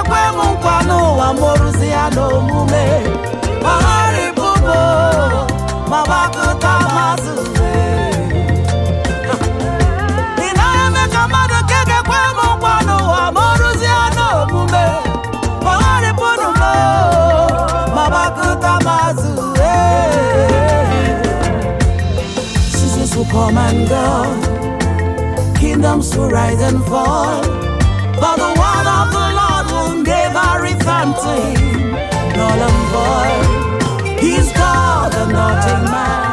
kwe nkwa n'ụwa mụrụzi ya n'omume magharịpụgo ma gbakọta mazụ ị naghị eme ka mmadụ nke ga-ekwe nkwa n'ụwa mụrụzi ya n'omume magharịpụgo ma gbakọta mazụ seasons will come and go, kingdoms will rise and fall, but the word of the Lord will never return to him, null and void. He's God and not a man.